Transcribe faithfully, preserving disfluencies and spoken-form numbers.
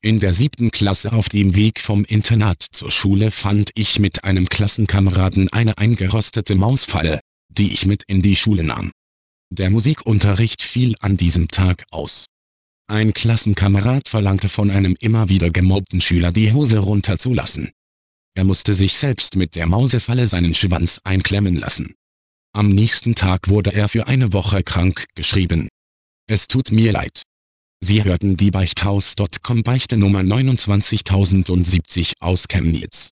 In der siebten Klasse auf dem Weg vom Internat zur Schule fand ich mit einem Klassenkameraden eine eingerostete Mausfalle, die ich mit in die Schule nahm. Der Musikunterricht fiel an diesem Tag aus. Ein Klassenkamerad verlangte von einem immer wieder gemobbten Schüler die Hose runterzulassen. Er musste sich selbst mit der Mausefalle seinen Schwanz einklemmen lassen. Am nächsten Tag wurde er für eine Woche krank geschrieben. Es tut mir leid. Sie hörten die Beichthaus Punkt com Beichte Nummer neunundzwanzigtausendsiebzig aus Chemnitz.